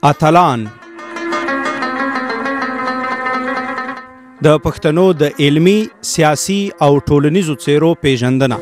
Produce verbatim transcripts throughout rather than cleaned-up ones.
اتلان د پښتنو د علمی، سیاسي او ټولنیزو څیرو پیژندنه.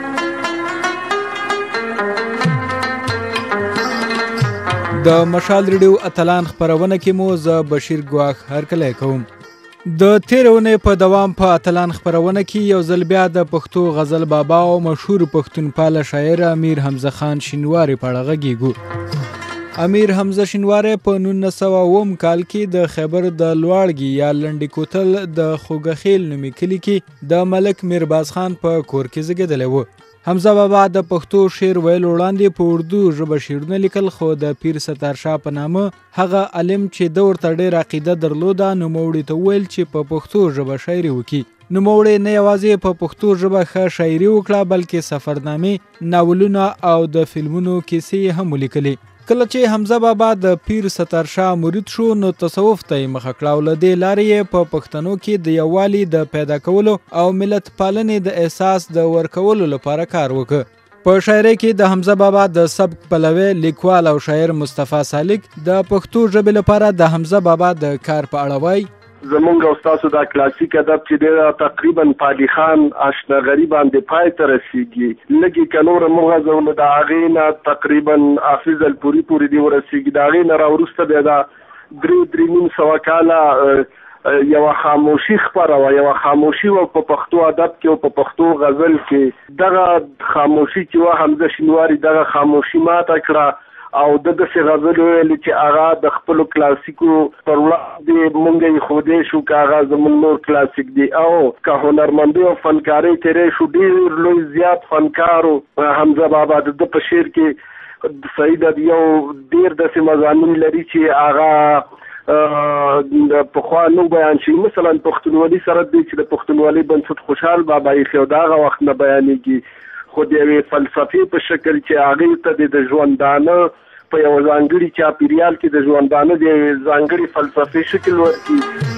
د مشال ریډیو اتلان خپرونه کې مو زه بشیر ګواښ هرکلی کوم. د تېرې اونۍ په دوام په اتلان خپرونه کې یو ځل بیا د پښتو غزل بابا او مشهور پښتونپاله شاعر امیر حمزه خان شینواري په اړه غږیږو. امیر حمزه شینواری په نولس سوه اووم کال کې د خیبر د لواړګي یا لنډي کوتل د خوږخیل نومي کلي کې د ملک میرباز خان په کور کې زیږېدلی و. حمزه بابا د پښتو شعر ویلو وړاندې په اردو ژبه شعرونه لیکل، خو د پیر ستار شاه په نامه هغه عالم چې ده ورته ډېره عقیده درلوده نوموړي ته وویل چې په پښتو ژبه شاعري وکړي. نوموړي نه یوازې په پښتو ژبه ښه شاعري وکړه بلکې سفرنامې، ناولونه او د فلمونو کیسې هم ولیکلې. کله چې حمزه بابا د پیر ستار شاه مرید شو نو تصوف ته یې مخه کړه او له دې لارې یې په پښتنو کې د یووالي د پیدا کولو او ملت پالنې د احساس د ورکولو لپاره کار وکړ. په شاعرۍ کې د حمزه بابا د سبک پلوی لیکوال او شاعر مصطفی سالک د پښتو ژبې لپاره د حمزه بابا د کار په اړه وایي: زمونږ او ستاسو دا کلاسیک ادب چې دی تقریبا پالي خان اشنغري باندې پای ته رسیږي، لږې که نوره موږ غځولو د هغې نه تقریبا حافظ الپوري پورې دې ورسیږي. د هغې نه راوروسته بیا دا درې درې نیم سوه کاله یوه خاموشي خپره وه، یوه خاموشي وه په پښتو ادب کې او په پښتو غزل کې. دغه خاموشي چې وه حمزه شینواري دغه خاموشي ماته کړه او د داسې غزلو ویلې چې هغه د خپلو کلاسیکو پر وړاندې مونږ یې ښودی شو که هغه زموږ نور کلاسیک دی او که هنرمندۍ او فنکارۍ تیری شو. ډېر لوی زیات فنکار و حمزه بابا. د ده په شعر کې صحیح ده یو ډېر داسې مضامین لري چې هغه د پخوا نو بیان شي. مثلا پښتونولي سره دی چې د پښتونولي بنسټ خوشحال بابا ایښی او د هغه وخت نه بیانېږي، خو د یوې فلسفې په شکل چې هغې ته د ژوندانه په یو ځانګړي چاپیریال کې د ژوندانه د یوې ځانګړي فلسفې شکل ورکړي.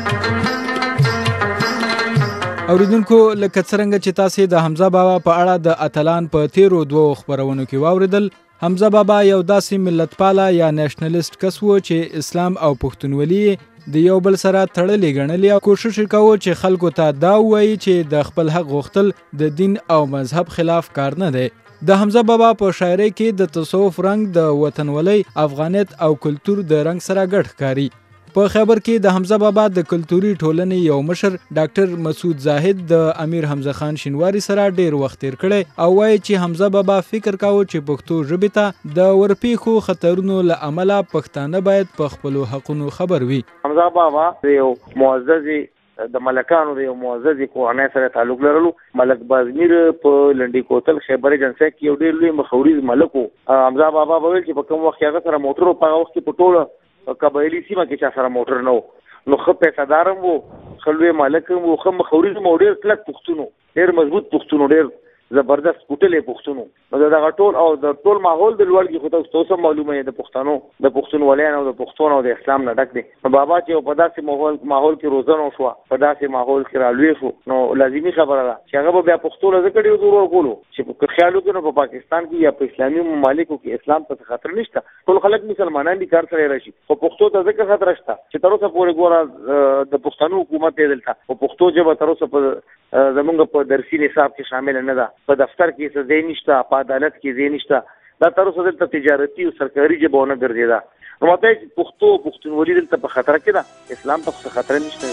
اوریدونکو، لکه څرنګه چې تاسې د حمزه بابا په اړه د اتلان په تیرو دوو خپرونو کې واورېدل، حمزه بابا یو داسې ملتپاله یا نیشنلیست کس و چې اسلام او پښتونولي د یو بل سره تړلې ګڼلې او کوشش یې کاوه چې خلکو ته دا ووایي چې د خپل حق غوښتل د دین او مذهب خلاف کار نه دی. د حمزه بابا په شاعرۍ کې د تصوف رنګ د وطنولۍ، افغانیت او کلتور د رنګ سره ګډ ښکاري. په خیبر کې د حمزه بابا د کلتوري ټولنې یو مشر ډاکټر مسعود زاهد د امیر حمزه خان شینواري سره ډیر وخت تیر کړی او وایي چې حمزه بابا فکر کاوه چې پښتو ژبې ته د ورپېښو خطرونو له امله پښتانه باید په خپلو حقونو خبر وي. حمزه بابا یو معزز د ملکانو د یو معزز کورنۍ سره تعلق لرلو. ملک بازمیر په لنډي کوتل خیبر ایجنسۍ کې یو ډېر لوی مخوریز ملک و. حمزه بابا به ویل چې په کوم وخت هغه سره موټر په هغه وخت کې په ټوله قبایلي سیمه کې چا سره موټر نه و، نو ښه پیسهدار هم و، ښه لوی مالک هم و، ښه مخوریز هم و، ډېر کلک پښتون و، ډېر مضبوط پښتون و، ډېر زبردست کوټلې پښتون و. نو د دغه ټول او د ټول ماحول د لوړګي خو ته اوس هم معلومه یې د پښتنو د پښتونولیانو او د پښتون او د اسلام نه ډک دی. نو بابا چې په داسې ماحول ماحول کې روزنه وشوه، په داسې ماحول کې رالوی شو، نو لازمي خبره ده چې هغه به بیا پښتو له ځکه ډېر زور ورکولو چې په خیال وکړو نو په پاکستان کې یا په اسلامي ممالکو کې اسلام ته خطر نشته، ټول خلک مسلمانان دي کار سره راشي، خو پښتو ته ځکه خطر شته چې تر اوسه پورې ګوره د پښتنو حکومت دی دلته په پښتو ژبه تر اوسه په زمونږ په درسي نصاب کې شامل نه ده، په دفتر کې ځای نشته، په عدالت کې ځای نشته، دا تر اوسه دلته تجارتي او سرکاري ژبه ونه ګرځېده. نو ماته پښتو پښتونولي دلته په خطر کې ده، اسلام په خطر نشته.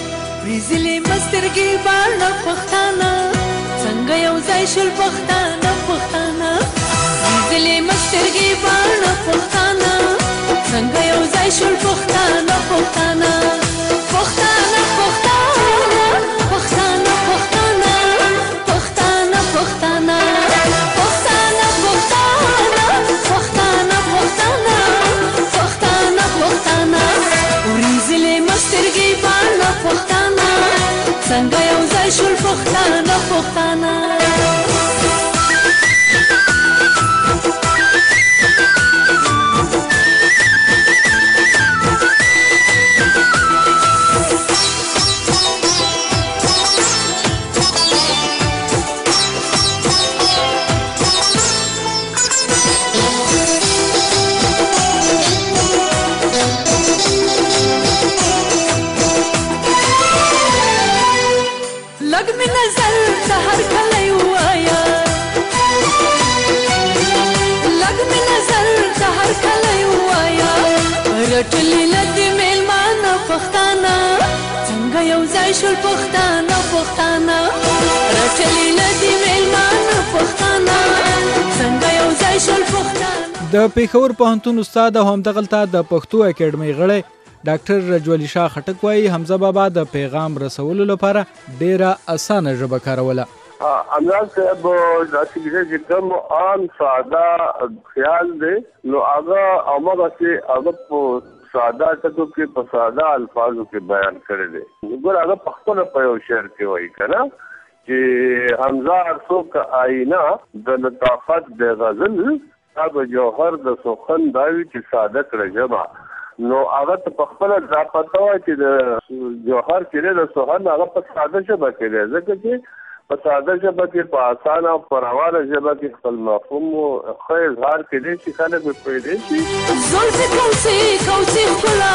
ویزلې مسترګې باڼه پښتانه څنګه یو ځای شول پښتانه پښتانه ویزلې مسترګې باڼه پښتانه څنګه یو ځای شول پښتانه پښتانه پښتانه پښتانه پښتانه پښتانه پښتانه پښتانه پښتانه پښتانه پښتانه پښتانه پښتانه وریزلې مسترګې باڼه پښتانه څنګه یو ځای شول پښتانه پښتانه رټلې نه دې میلمانه پښتانه څنګه یو ځای شول پښتانه پښتانه رټلې نه دې میلمانه پښتانه څنګه یو ځای شول پښتانه. د پېښور پوهنتون استاد او همدغلته د پښتو اکیډمۍ غړی ډاکټر رجولي شاه خټک وایي حمزه بابا د پیغام رسولو لپاره ډیره اسانه ژبه کاروله. امراض صاحب داسې چې کوم عام ساده خیال دی نو هغه هغه چې هغه په ساده ټکو کې په ساده الفاظو کې بیان کړی دی. ګور هغه په خپل په یو شعر کې وایي کنه چې حمزه ارسوک آئینه د لطافت د غزل اب جوهر د سخن داوی چې ساده کړی ژبه نو هغه په خپل ځا پته وایي چې د جوهر کې د سخن هغه په ساده ژبه کې دی ځکه چې په ساده ژبه کې په اسانه او په روانه ژبه کې خپل مفهوم او ښه اظهار کړي چې خلک پرې پوهېدی شي. زلفې کوڅې کوڅې ښکلا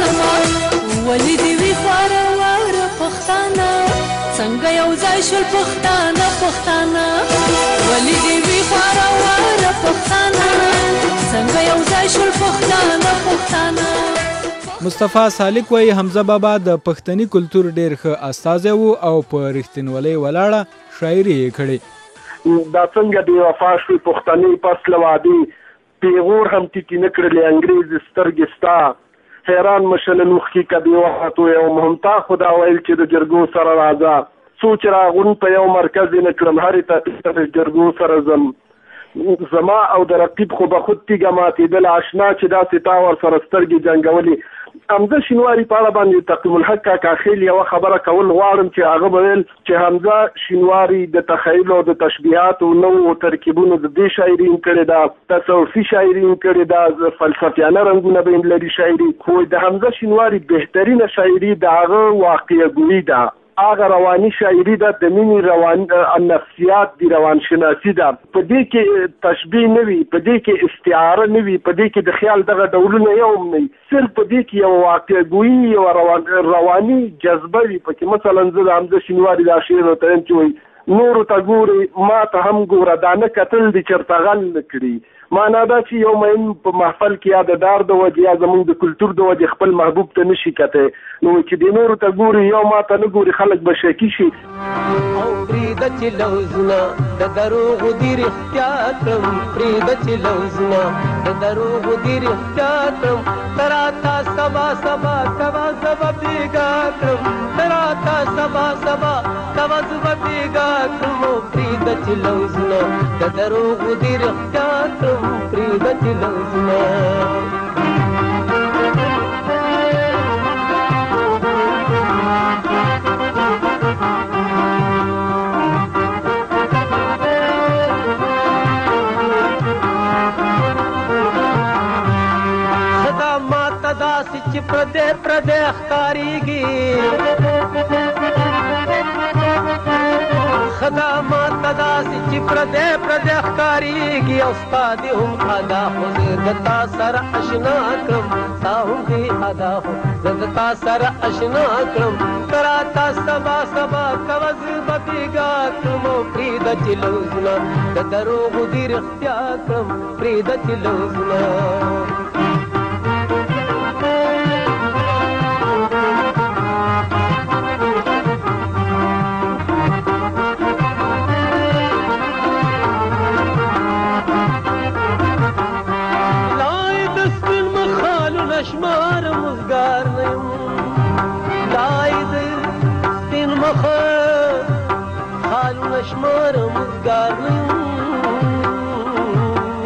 ګڼمه ولې دې وي خواره واره پښتانه څنګه یو ځای شول پښتانه پښتانه ولې دې وي خواره واره پښتانه څنګه یو ځای شول پښتانه پښتانه. مصطفی سالک وایي حمزه بابا د پښتني کلتور ډیر ښه استازی و او په رښتینولۍ ولاړه شاعري یې کړې. دا څنګه بې وفا شوې پښتنې پس له وعدې پیغور هم ټیټې نه کړلې انګرېز سترګې ستا حیران مشل نوښکي که بې وختو یو مهمتا خدا ویل چې د جرګو سره راځه څو چې راغون په یو مرکز یې نه کړم هرې ته د جرګو سره ځم زما او د رقیب خو به خود تیږه ماتېدل اشنا چې داسې تا ورسره سترګې جنګولې. حمزه شینواري په اړه باندې تقیم الحق کاکا خیل یوه خبره کول غواړم چې هغه به ویل چې حمزه شینواري د تخیل او د تشبیهاتو نوو ترکیبونو د دې شاعري هم کړې ده تصوفي شاعري هم کړې ده فلسفیانه رنګونه به هم لري شاعري خو د حمزه شینواري بهترینه شاعري د هغه واقعه ګویي ده هغه رواني شاعري ده د مینې روان نفسیات دی روانشناسي ده په دې کې تشبیه نه وي په دې کې استعاره نه وي په دې کې د خیال دغه ډولونه یو هم نه وي صرف په دې کې یو واقع ګویي یو روان رواني جذبه وي پکې مثلا زه د حمزه شینواري دا شعر ورته یم چې وایي نورو ته ګورې ما ته هم ګوره دا نه کتل دي چېرته غل نه کړي معنا دا چې یو مین په محفل کې یا د دار د وجې یا زموږ د کلتور د وجې خپل محبوب ته نشي کتی نو چې د نورو ته ګوري یو ما ته نه ګوري خلک به شکي شي. او پرېږده چې لوزونه د دروغو دي رښتیا کړم پرېږده چې لوزونه د دروغو دي رښتیا کړم ته راته سبا سبا کوه زه به بېګا کړم ته راته سبا سبا کوه زه به بېګا کړم او پرېږده چې لوزونه د دروغو دي رښتیا کړم پرېږده چې لوزونه. چې پردې پردې ښکارېږي خدا ماته داسې چې پردې پردې ښکارېږي او ستا دې هم ادا خو زه د تا سره اشنا کړم ستا هم دې ادا خو زه د تا سره اشنا کړم ته راته سبا سبا کوه زه به بېګا کړم او پرېږده چې لوزونه د دروغو دي رښتیا کړم پرېږده چې لوزونه. شمار مزګار نه یم لای د سپین مخه خالونه شمار مزګار نه یم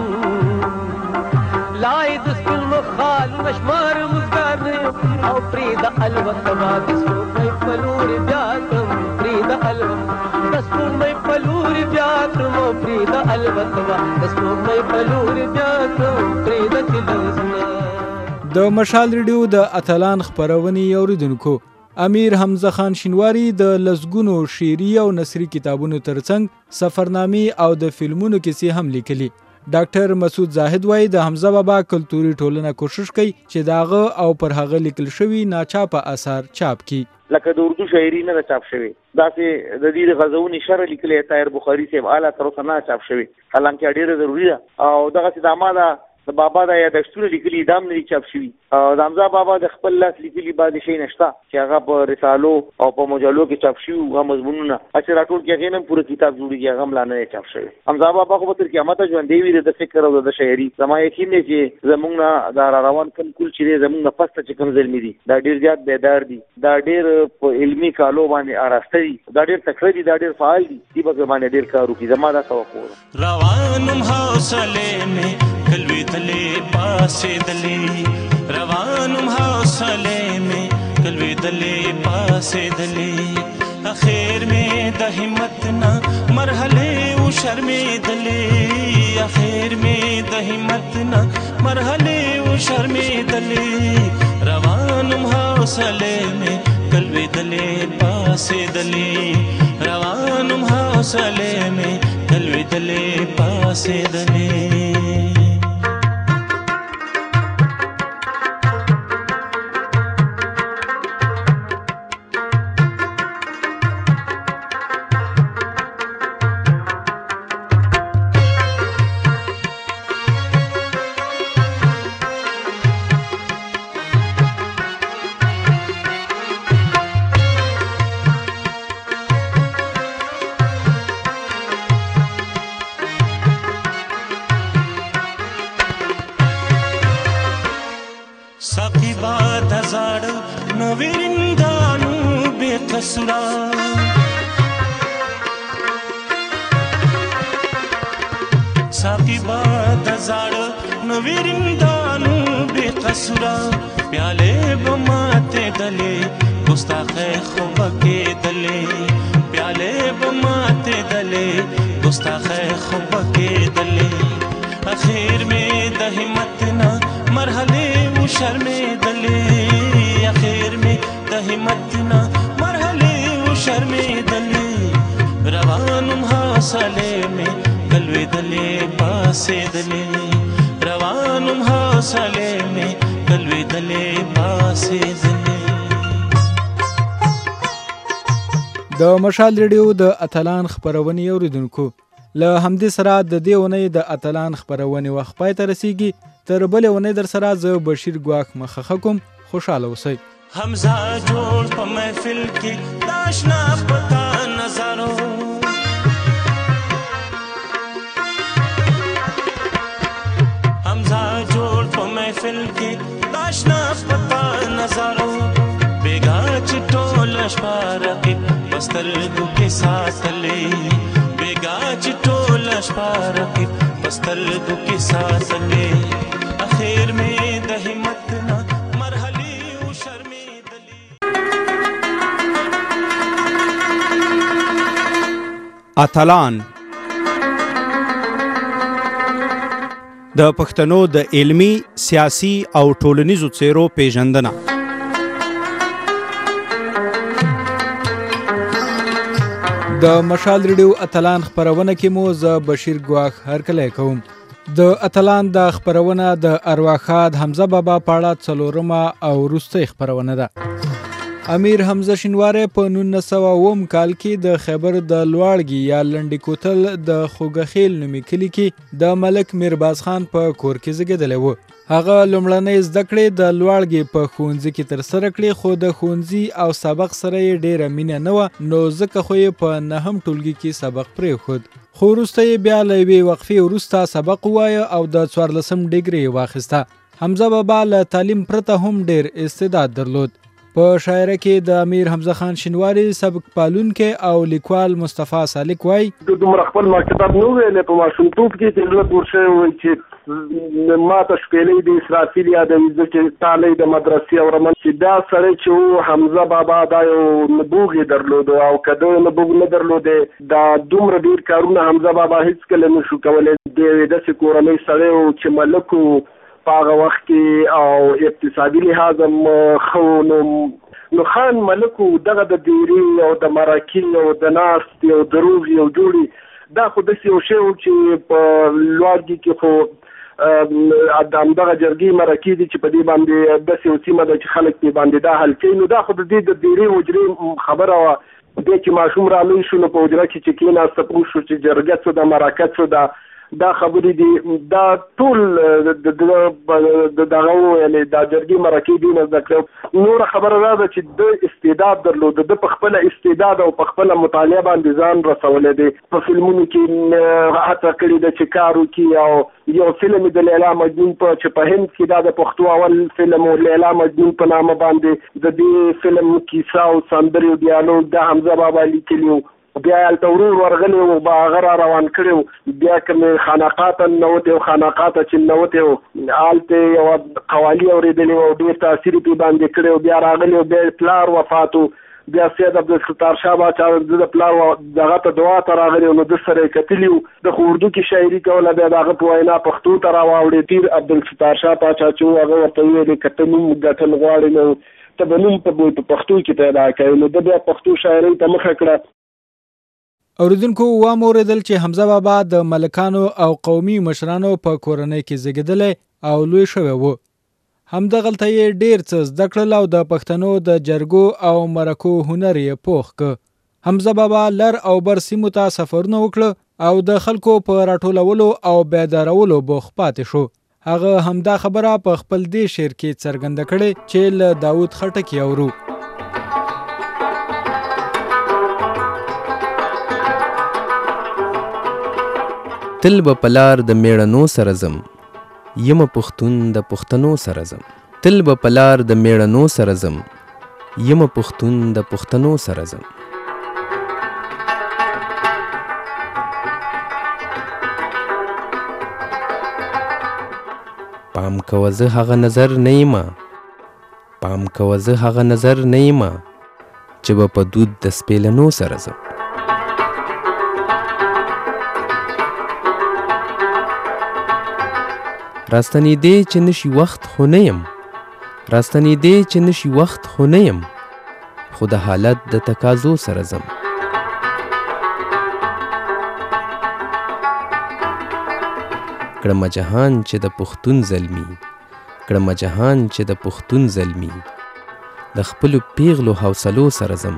لای د سپین مخه خالونه شمار مزګار نه یم او پرېږده الوته ما د سپوږمۍ په لورې بیا کړم پرېږده الوته د سپوږمۍ په لورې بیا کړم او پرېږده الوته ما د سپوږمۍ په لورې بیا کړم پرېږده چې لوزونه. د مشال ریډیو د اتلان خپرونې اوریدونکو امیر حمزه خان شینواري د لسګونو شعري او نثري کتابونو ترڅنګ سفرنامې او د فلمونو کیسې هم لیکلي. ډاکټر مسعود زاهد وایي د حمزه بابا کلتوري ټولنه کوشش کوي چې داغه او پر هغه لیکل شوي ناچاپه اثار چاپ کړي لکه د اردو شاعري نه چاپ شوی داسې د دې غزونې شرح لیکلی طاهر بخاري صاحب اعلی تر اوسه نه چاپ شوی حالانکه ډېره ضروري ده او دغسې د ما ده د بابا د یادښتونه لیکلي دام نه چاپ شوي د حمزه بابا د خپل لاس لیکلي باندې شي نشته چې هغه په رسالو او په مجلو کې چاپ شوي هغه مضمونونه چې راټول کې هغه نه پوره کتاب جوړیږي هغه ملانه چاپ شوی حمزه بابا خو تر قیامت ژوند دی د فکر او د شاعري زما یقین دی چې زمونږ نه دا روان کوم کول چې زمونږ نه پسته چې کوم ظلمي دي دا ډیر زیات بیدار دي دا ډیر په علمي کالو باندې اراسته دي دا ډیر تکړه دي دا ډیر فعال دي دی به باندې ډیر کار وکړي زما دا توقع روانم حوصله می کلوي دلې پاسې دلې روانم حوصله می کلوي دلې پاسې دلې اخر می د همت نه مرحله او شرمې دلې اخر می د همت نه مرحله او شرمې دلې روانم حوصله می کلوي دلې پاسې دلې روانم حوصله می کلوي دلې پاسې دلې د مشال ریډیو د اتلان خبرونې اوریدونکو له همدې سره د دې اونۍ د اتلان خبرونې وخت پای ته رسیږي تر بلې اونۍ در سره زه بشیر ګواښ مخه کوم خوشاله اوسئ حمزه جوړ په محفل کې داشنا پتا نظرو حمزه جوړ په محفل کې داشنا پتا نظرو بیگا چټول شپارقي پسترګو کې ساتلې بیگا چټول شپارقي پسترګو کې ساتلې اخر مې د همت نه مرحلي او شرمې دلې اتلان د پښتنو د علمی، سیاسي او ټولنیزو څیرو پیژندنه د مشال ریډیو اتلان خبرونه کې مو زه بشیر ګواښ هرکلی کوم د اتلان د خبرونه د ارواښاد حمزه بابا پاړه څلورمه او وروستۍ خبرونه ده امیر حمزه شینواری په نولس سوه اووم کال کې د خیبر د لواړګي یا لنډي کوتل د خوګخیل نومي کلي کې د ملک میرباز خان په کور کې زیږېدلی و هغه لومړنۍ زده کړې د لواړګي په ښوونځي کې ترسره کړې خو د ښوونځي او سبق سره یې ډېره مینه نه وه نو ځکه خو یې په نهم ټولګي کې سبق پرېښود خو وروسته یې بیا له یوې وقفې وروسته سبق ووایه او د څوارلسم ډګري یې واخیسته حمزه بابا له تعلیم پرته هم ډېر استعداد درلود په شاعره کې د امیر حمزه خان شینواری سبق پالونکی او لیکوال مصطفی سالک وایي دومره خپل ما کتاب نه ویلی په ماشومتوب کې چې زړه پور شوی وی چې ما ته شپېلۍ د اسرافیل یادوي زه چې تالی د مدرسې اورم چې دا سړی چې و حمزه بابا دا یو نبوغ یې درلودو او که ده نبوغ نه درلودی دا دومره ډېر کارونه حمزه بابا هېڅکله نه شو کولی د یوې داسې کورنۍ سړی و چې ملک و په هغه وخت کې او اقتصادي لحاظ هم ښه نو نو خان ملک دغه د دیري او د مرکې او د ناستې او د روغې او جوړې دا خو داسې یو شی و چې په لواړګي کې خو د همدغه جرګې مرکې دي چې په دې باندې داسې یو سیمه ده چې خلک پرې باندې دا حل کوي نو دا خو د دې د دیري حجرې خبره وه دې چې ماشوم رالوی شو نو په حجره کې چې کېناسته پوه شو چې جرګه څه ده مرکه څه ده دا خبرې دي دا ټول د دغه یعنې دا جرګې مرکې دي نه زده کړو. نوره خبره دا ده چې د استعداد درلود، د په خپله استعداد او په خپله مطالعه باندې ځان رسولی دی. په فلمونو کې هڅه کړې ده چې کار وکړي او یو فلم د لیلا مجنون په چې په هند کې دا د پښتو اول فلم و لیلا مجنون په نامه باندې د دې فلم کیسه او سندرې او ډیالوګ د حمزه بابا لیکلي و. بیا هلته ورور ورغلی و به هغه را روان کړی و. بیا کومې خانقاه ته ننوتې و، خانقاه ته چې ننوتې و هلته یوه قوالي اورېدلې وه او ډېر تاثیر یې پې باندې کړی و. بیا راغلی و، بیا پلار وفات و. بیا سید عبدالستار شاه باچا د د پلار دغه ته دعا ته راغلی و، نو ده سره یې کتلي وو. د خو اردو کې شاعري کوله، بیا د هغه په وینا پښتو ته را واوړې. پیر عبدالستار شاه باچا چې و هغه ورته وویلې که ته نوم ګټل غواړې نو ته به نوم په پښتو کې پیدا کوې. نو ده بیا پښتو شاعرۍ ته مخه کړه. اوریدونکو واورېدل چې حمزه بابا د ملکانو او قومي مشرانو په کورنۍ کې زیږېدلی او لوی شوی و. همدغلته یې ډېر څه زده کړل او د پښتنو د جرګو او مرکو هنر یې پوخ که. حمزه بابا لر او بر سیمو ته سفرونه وکړه او د خلکو په راټولولو او بیدارولو بوخت پاتې شو. هغه همدا خبره په خپل دې شعر کې څرګنده کړې چې له داود خټک اورو. تل به پلار د میړنو سره ځم، یم پښتون د پښتنو سره ځم. تل به پلار د میړنو سره ځم، یم پښتون د پښتنو سره ځم. پام کوه زه هغه نظر نه یمه، پام کوه زه هغه نظر نه یمه چې به په دود د سپېلنو سره ځم. راستنېدې چې نشي وخت خو نه یم، راستنېدې چې نشي وخت خو نه یم، خو د حالت د تقاضو سره ځم. کړمه جهان چې د پښتون زلمي، کړمه جهان چې د پښتون زلمي، د خپلو پیغلو حوصلو سره ځم.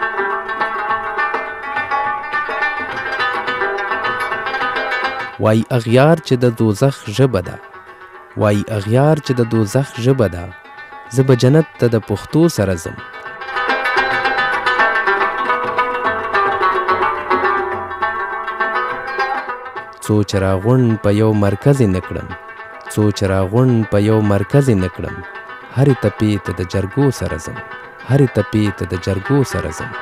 وای اغیار چې د دوزخ ژبه ده، وای اغیار چې د دوزخ ژبه ده، زه به جنت ته د پښتو سره ځم. څو چراغون په یو مرکز نه کړم، څو چراغون په یو مرکز نه کړم، هرې تپې ته د جرګو سره ځم، هرې تپې ته د جرګو سره ځم.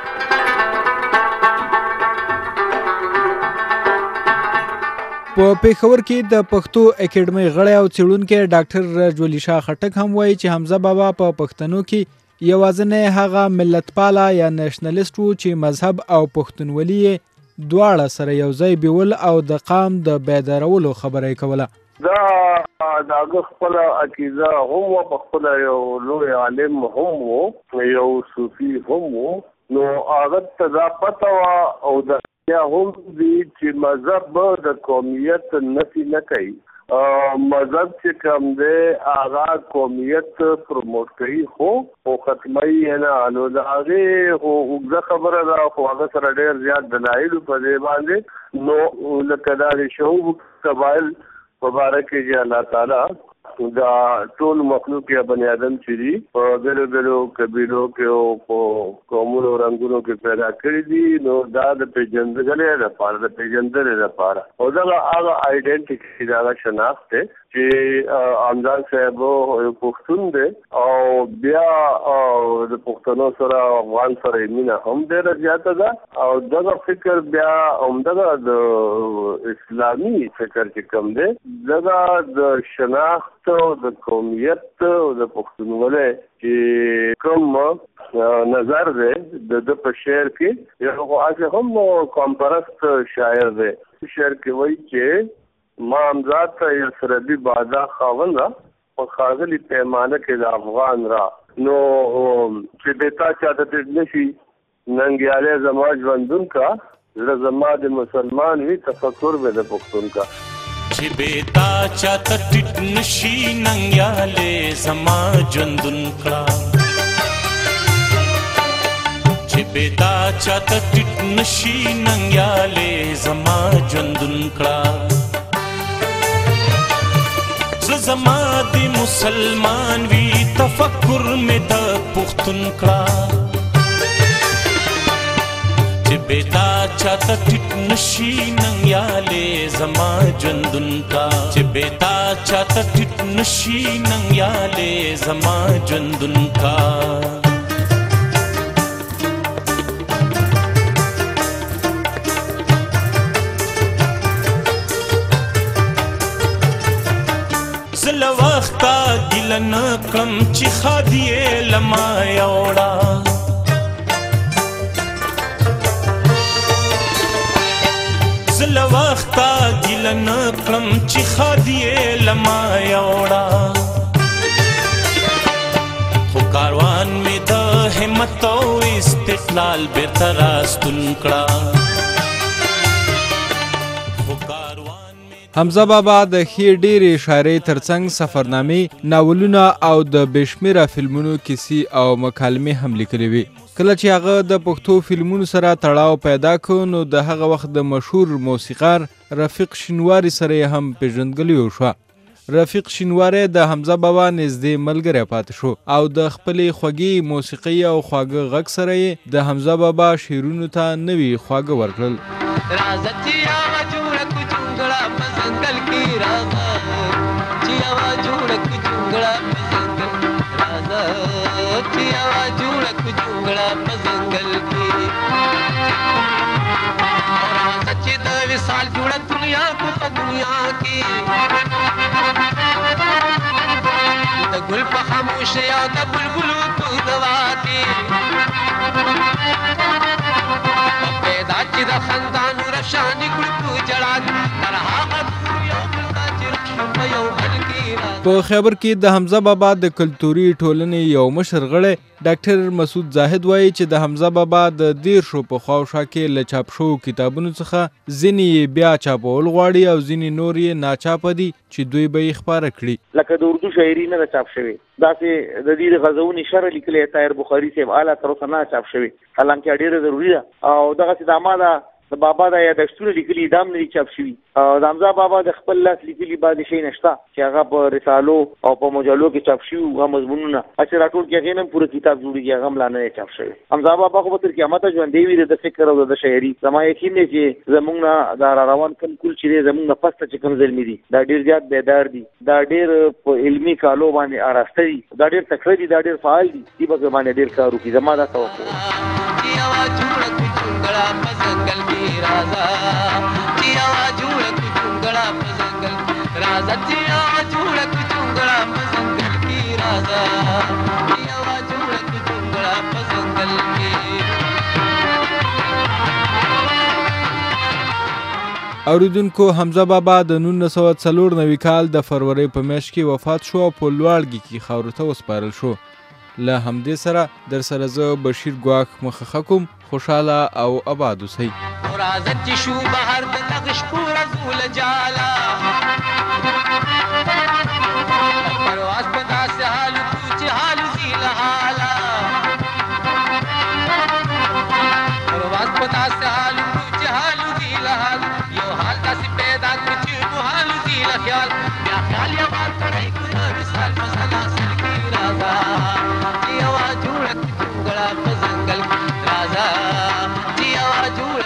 په پېښور کې د پښتو اکیډمۍ غړی او څېړونکی ډاکټر رجولي شاه خټک هم وایي چې حمزه بابا په پښتنو کې یوازینی هغه ملتپاله یا نیشنلیسټ و چې مذهب او پښتونولي یې دواړه سره یو ځای بیول او د قام د بیدارولو خبره یې کوله. دا د هغه خپله عقیده هم وه، په خپله یو لوی عالم هم و، یو صوفي هم و. نو هغه ته دا پته وه او د یا هم دی چې مذهب به د قومیت نفي نه کوي. مذهب چې کوم دی هغه قومیت پروموټ کوي خو خو ختموي یې نه. نو د هغې خو اوږده خبره ده، خو هغه سره ډېر زیات دلایل په دې باندې. نو لکه دا د شعوب قبایل په باره کې چې الله تعالی دا ټول مخلوق یا بني آدم چې دي په بېلو بېلو قبیلو کې او په قومونو رنګونو کې پیدا کړي دي، نو دا د پېژندګۍ لپاره، د پېژندنې لپاره او دغه هغه آیډنټټي د هغه شناخت دی چې حمزه صاحب یو پښتون دی او بیا د پښتنو سره افغان سره یې مینه هم ډېره زیاته ده او دغه فکر بیا همدغه د اسلامي فکر چې کوم دی دغه د شناخت او د قومیت او د پښتونولۍ چې کوم نظر دی د ده په شعر کې یو هغه هم قوم پرست شاعر دی. شعر کې وایي چې ما امزاد ته یسربي بادا خاونده په ښاغلي پیمانه کې د افغان را. نو چې بیتا چاته ټیټ نشي ننګیالی زما ژوندون کا، زړه زما د مسلمان وي تفکر به د پښتون کا. چې بیتا چاته ټیټ نشي ننګیالی زما ژوندون کا، چې بیتا چاته ټیټ نشي ننګیالی زما ژوندون کا. زما د مسلمان وی تفکر می د پختون کړه چې بیتا چاته ټیټ نشي ننګیاله زما ژوندون کا چې بیتا چاته ټیټ نشي ننګیاله زما ژوندون کا زل وختا ګیله نه کړم چې خادیې لما یوړه زل وختا ګیله نه کړم چې خادیې لما یوړه خو کاروان مې د همت او استقلال بیرته راستون کړه حمزه بابا د ښې ډېرې اشارې ترڅنګ سفرنامې ناولونه او د بېشمېره فلمونو کیسې او مکالمې هم لیکلې وې کله چې هغه د پښتو فلمونو سره تړاو پیدا کړ نو د هغه وخت د مشهور موسیقار رفیق شینواري سره یې هم پیژندګلوي وشوه رفیق شینواری د حمزه بابا نږدې ملګری پاتې شو او د خپلې خوږې موسیقۍ او خواږه غږ سره یې د حمزه بابا شعرونو ته نوي خواږه ورکړل साल जुड़ा दुनिया को दुनिया की द गुल पर खामोश या द बुलबुल को दवा की पैदा की द खंदान रशानी गुल को जड़ा तरहा په خیبر کې د حمزه بابا د کلتوري ټولنې یو مشر غړی ډاکټر مسعود زاهد وایي چې د حمزه بابا د دیرشو په خواوشا کې له چاپ شوو کتابونو څخه ځینې بیا چاپول غواړي او ځینې نور یې ناچاپه دي چې دوی به یې خپاره کړي لکه د اردو شاعري نه چاپ شوی داسې د دې غزونی شرح لیکلی طاهر بخاري صاحب اعلی تر اوسه نه چاپ شوی حالانکه ډیره ضروری ده او دغه د اماده د بابا د یادښتونه لیکلي دام نه چاپ شوي او د حمزه بابا د خپل لاس لیکلي باندې شی نشته چې هغه په رسالو او په مجلو کې چاپ شوي هغه مضمونونه چې راټول کې هغه نن پوره کتاب جوړیږي هغه ملا نه چاپ شوی حمزه بابا خو تر قیامت ژوندې وي د فکر او د شاعري زما یقین دی چې زمونږ نه دا روان کوم کول چې زمونږ نه پسته چې کوم ځل دي دا ډیر زیات بیدار دي دا ډیر په علمي کالو باندې اراسته دي دا ډیر تکړه دي دا ډیر فعال دي چې په باندې ډیر کار وکړي زما دا توقع राजा जिया जुड़ कुचुंगड़ा पजंगल राजा जिया जुड़ कुचुंगड़ा पजंगल की राजा जिया जुड़ कुचुंगड़ा पजंगल की اوریدونکو حمزه بابا د نولس سوه څلور نوي کال د فروری په میاشت کې وفات شو او په لوړګي کې خاورو ته وسپارل شو له همدې سره در سره زه بشیر ګواښ مخه کوم خوشاله او آباد اوسئ راځه چې شو بهر د دغه شپو رسول جالا پرواز په داسې حال کو چې حال زی له حالا پرواز په داسې حال کو چې حال زی له حال یو حال داسې پیدا کړ چې نو حال زی له خیال بیا خیال یې بات کړی کو مثال مثلا سل کی رازا یو جوړ څنګه په ځنګل رازا یو جوړ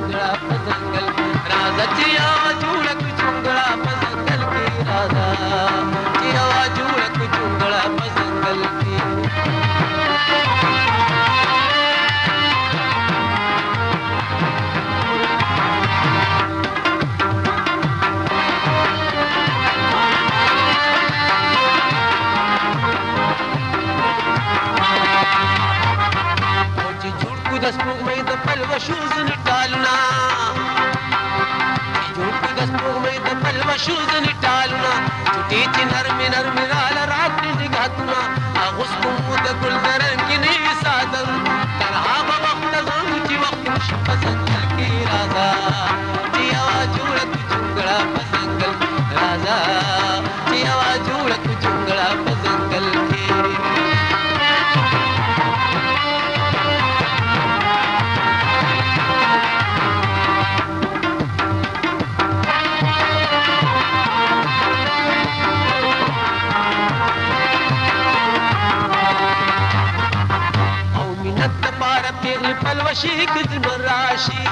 شوزن ټالونه چټي چې نرم نرم رال رات دې غاتونه اغوستم د ګل درنګ نه ساده تنها په وخت زم چې وخت نشي پسند کی راځه چې وا جوړ چنګړه پسنګل راځه چې وا جوړ چنګړه پسنګل کی پلوشي کې دنور راشي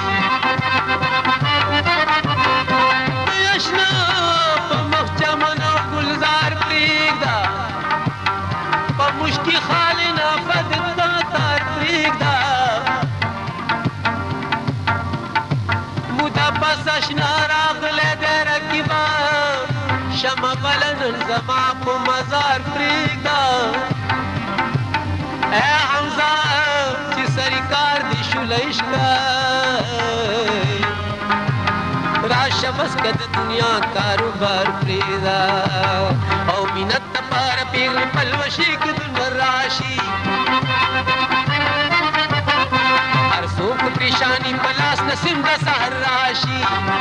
اشنا په مخ چمن او ګلزار پرېږده په مشکي خالي نافد تار پرېږده موده پس اشنا راغلی دی رقیبه شمه بله نن زما په مزار پرېږده ای حمزه چې سرکار دې شوله عشقه راشه بس که د دنیا کاروبار پرېږده او مینت دپاره پېغلې پلوشي کې دنور راشي هر څوک پریشاني په لاس نسیم د سحر راشي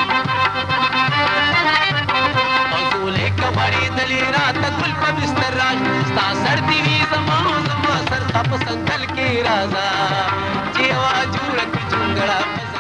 او زولې کبړېدلې راته ګل په بستر راشي ستا سر دې وي زما زما سر ستا په سنګل کې راځه چې یوه جوړه کړي جونګړه